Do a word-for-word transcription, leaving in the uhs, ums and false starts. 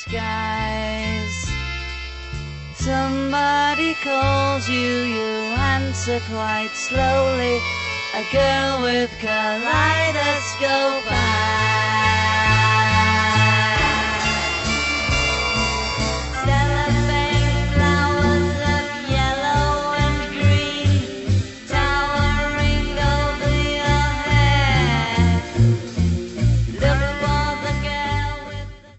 skies. Somebody calls you, you answer quite slowly. A girl with kaleidoscope eyes.